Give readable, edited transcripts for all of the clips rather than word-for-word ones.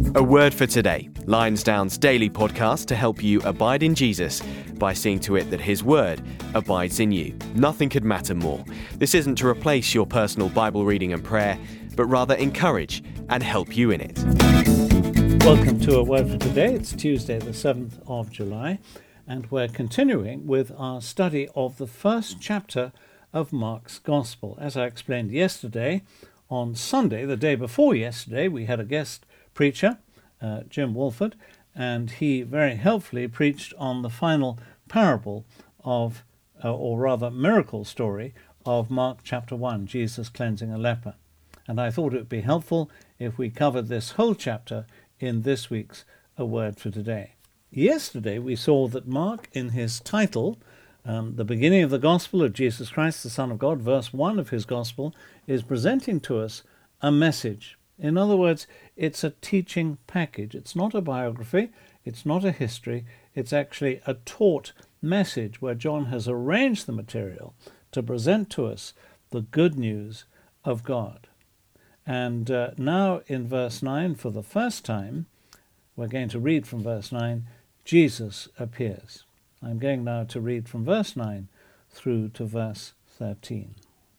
A Word for Today, Lionsdown's daily podcast to help you abide in Jesus by seeing to it that His Word abides in you. Nothing could matter more. This isn't to replace your personal Bible reading and prayer, but rather encourage and help you in it. Welcome to A Word for Today. It's Tuesday the 7th of July, and we're continuing with our study of the first chapter of Mark's Gospel. As I explained yesterday, on Sunday, the day before yesterday, we had a guest preacher, Jim Wolford, and he very helpfully preached on the final parable of, or rather miracle story, of Mark chapter 1, Jesus cleansing a leper. And I thought it would be helpful if we covered this whole chapter in this week's A Word for Today. Yesterday we saw that Mark, in his title, the beginning of the Gospel of Jesus Christ, the Son of God, verse 1 of his Gospel, is presenting to us a message. In other words, it's a teaching package. It's not a biography, it's not a history, it's actually a taught message where John has arranged the material to present to us the good news of God. And now in verse 9, for the first time, we're going to read from verse 9, Jesus appears. I'm going now to read from verse 9 through to verse 13.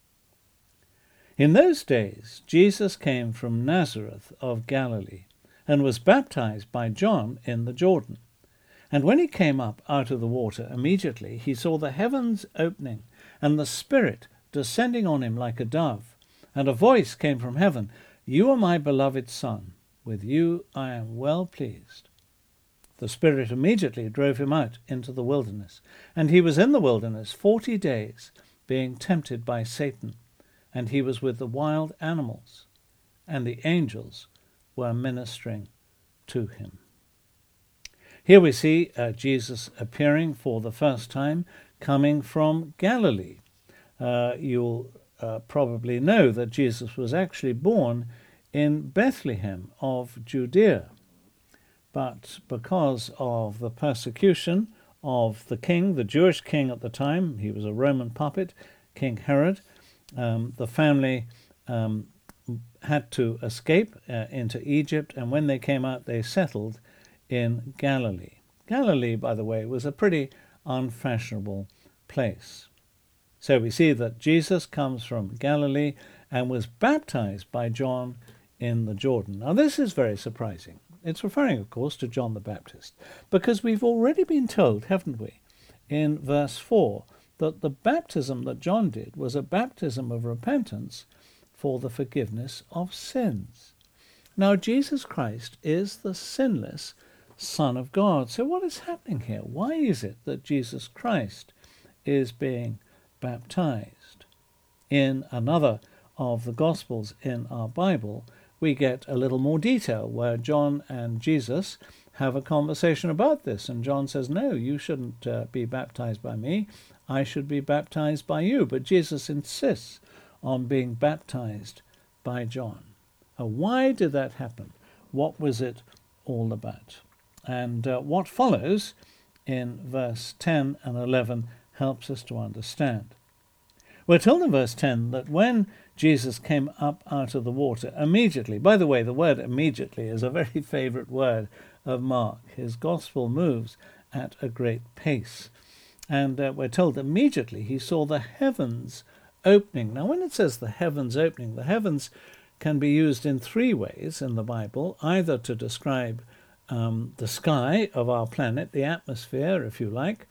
In those days, Jesus came from Nazareth of Galilee and was baptized by John in the Jordan. And when he came up out of the water, immediately he saw the heavens opening and the Spirit descending on him like a dove. And a voice came from heaven, "You are my beloved Son. With you I am well pleased." The Spirit immediately drove him out into the wilderness, and he was in the wilderness 40 days, being tempted by Satan, and he was with the wild animals, and the angels were ministering to him. Here we see Jesus appearing for the first time, coming from Galilee. You'll probably know that Jesus was actually born in Bethlehem of Judea. But because of the persecution of the king, the Jewish king at the time, he was a Roman puppet, King Herod, the family had to escape into Egypt, and when they came out, they settled in Galilee. Galilee, by the way, was a pretty unfashionable place. So we see that Jesus comes from Galilee and was baptized by John in the Jordan. Now this is very surprising. It's referring, of course, to John the Baptist, because we've already been told, haven't we, in verse 4, that the baptism that John did was a baptism of repentance for the forgiveness of sins. Now Jesus Christ is the sinless Son of God. So what is happening here? Why is it that Jesus Christ is being baptized? In another of the Gospels in our Bible, we get a little more detail where John and Jesus have a conversation about this. And John says, no, you shouldn't be baptized by me. I should be baptized by you. But Jesus insists on being baptized by John. Why did that happen? What was it all about? And what follows in verse 10 and 11 helps us to understand. We're told in verse 10 that when Jesus came up out of the water, immediately, by the way, the word immediately is a very favourite word of Mark. His gospel moves at a great pace. And we're told immediately he saw the heavens opening. Now, when it says the heavens opening, the heavens can be used in three ways in the Bible, either to describe the sky of our planet, the atmosphere, if you like,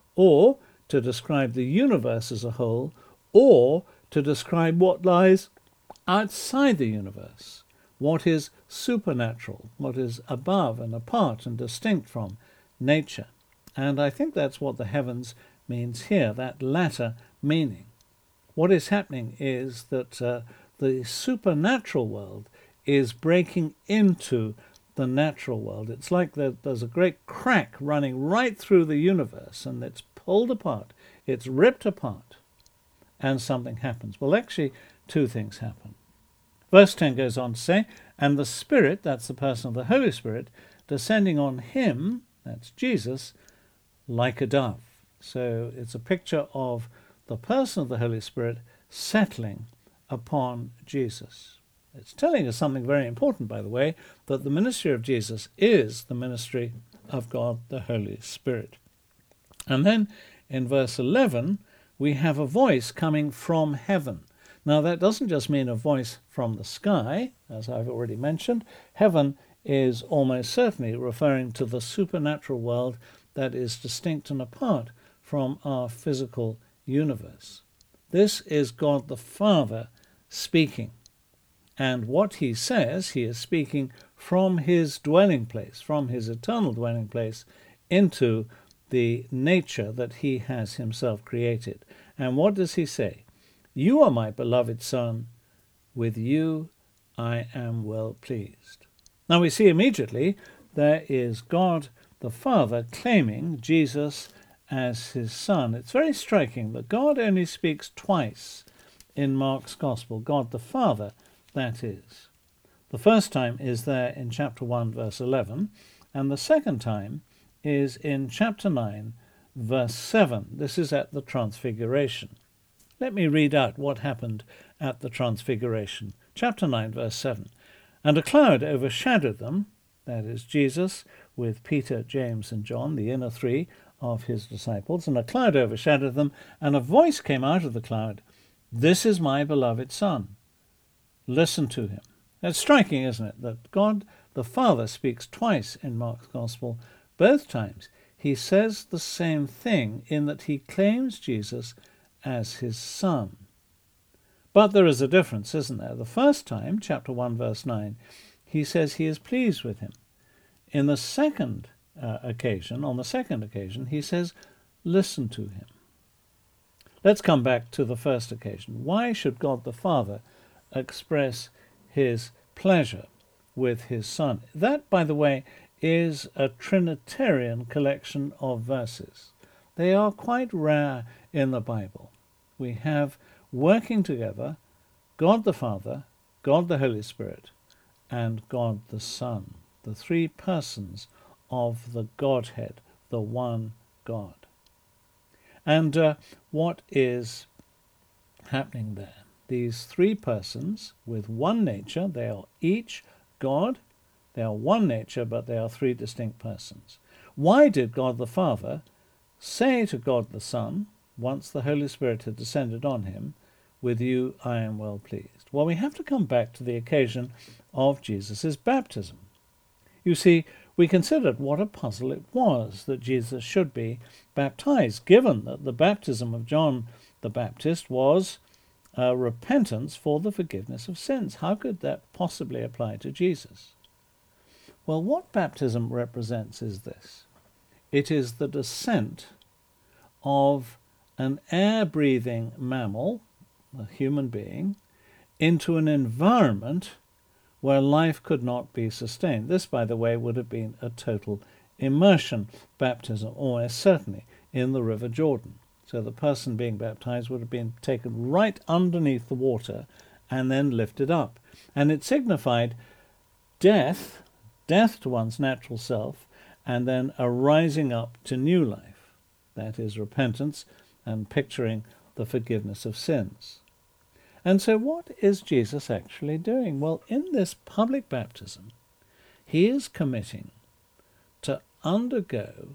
or to describe the universe as a whole, or to describe what lies outside the universe, what is supernatural, what is above and apart and distinct from nature. And I think that's what the heavens means here, that latter meaning. What is happening is that the supernatural world is breaking into the natural world. It's like there's a great crack running right through the universe, and it's pulled apart, it's ripped apart, and something happens. Well, actually, two things happen. Verse 10 goes on to say, and the Spirit, that's the person of the Holy Spirit, descending on him, that's Jesus, like a dove. So it's a picture of the person of the Holy Spirit settling upon Jesus. It's telling us something very important, by the way, that the ministry of Jesus is the ministry of God the Holy Spirit. And then in verse 11, we have a voice coming from heaven. Now, that doesn't just mean a voice from the sky, as I've already mentioned. Heaven is almost certainly referring to the supernatural world that is distinct and apart from our physical universe. This is God the Father speaking. And what he says, he is speaking from his dwelling place, from his eternal dwelling place, into the nature that he has himself created. And what does he say? You are my beloved Son, with you I am well pleased. Now we see immediately there is God the Father claiming Jesus as his Son. It's very striking that God only speaks twice in Mark's Gospel, God the Father, that is. The first time is there in chapter 1, verse 11, and the second time is in chapter 9, verse 7. This is at the Transfiguration. Let me read out what happened at the Transfiguration. Chapter 9, verse 7. And a cloud overshadowed them, that is Jesus, with Peter, James, and John, the inner three of his disciples, and a cloud overshadowed them, and a voice came out of the cloud, This is my beloved Son. Listen to him. It's striking, isn't it, that God the Father speaks twice in Mark's Gospel. Both times he says the same thing in that he claims Jesus as his Son. But there is a difference, isn't there? The first time, chapter 1, verse 9, he says he is pleased with him. In the second occasion, he says, listen to him. Let's come back to the first occasion. Why should God the Father express his pleasure with his Son? That, by the way, is a Trinitarian collection of verses. They are quite rare in the Bible. We have working together God the Father, God the Holy Spirit, and God the Son, the three persons of the Godhead, the one God. And what is happening there? These three persons with one nature, they are each God, they are one nature, but they are three distinct persons. Why did God the Father say to God the Son, once the Holy Spirit had descended on him, with you I am well pleased? Well, we have to come back to the occasion of Jesus' baptism. You see, we considered what a puzzle it was that Jesus should be baptized, given that the baptism of John the Baptist was repentance for the forgiveness of sins. How could that possibly apply to Jesus? Well, what baptism represents is this. It is the descent of an air-breathing mammal, a human being, into an environment where life could not be sustained. This, by the way, would have been a total immersion baptism, or certainly in the River Jordan. So the person being baptized would have been taken right underneath the water and then lifted up. And it signified death to one's natural self, and then a rising up to new life. That is repentance and picturing the forgiveness of sins. And so what is Jesus actually doing? Well, in this public baptism, he is committing to undergo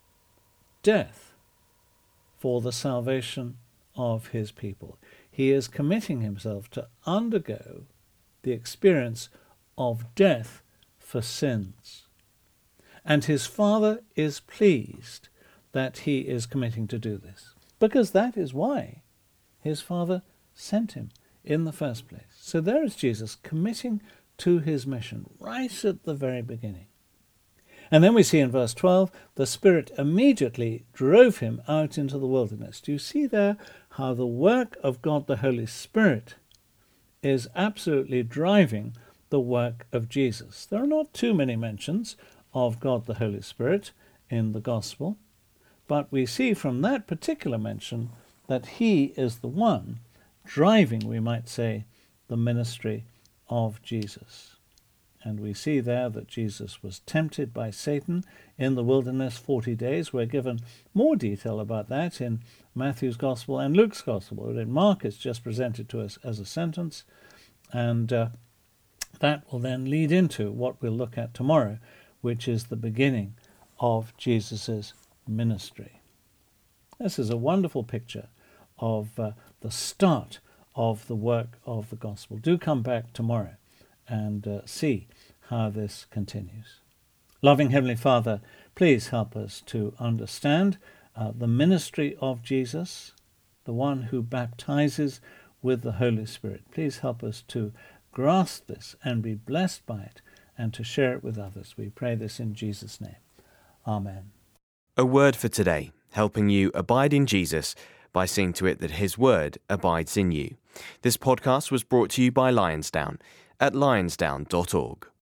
death for the salvation of his people. He is committing himself to undergo the experience of death for sins. And his Father is pleased that he is committing to do this, because that is why his Father sent him in the first place. So there is Jesus committing to his mission right at the very beginning. And then we see in verse 12, the Spirit immediately drove him out into the wilderness. Do you see there how the work of God the Holy Spirit is absolutely driving the work of Jesus? There are not too many mentions of God the Holy Spirit in the Gospel, but we see from that particular mention that he is the one driving, we might say, the ministry of Jesus. And we see there that Jesus was tempted by Satan in the wilderness 40 days. We're given more detail about that in Matthew's Gospel and Luke's Gospel. In Mark, it's just presented to us as a sentence. And That will then lead into what we'll look at tomorrow, which is the beginning of Jesus' ministry. This is a wonderful picture of the start of the work of the gospel. Do come back tomorrow and see how this continues. Loving Heavenly Father, please help us to understand the ministry of Jesus, the one who baptizes with the Holy Spirit. Please help us to grasp this and be blessed by it and to share it with others. We pray this in Jesus' name. Amen. A word for today, helping you abide in Jesus by seeing to it that his word abides in you. This podcast was brought to you by Lionsdown at lionsdown.org.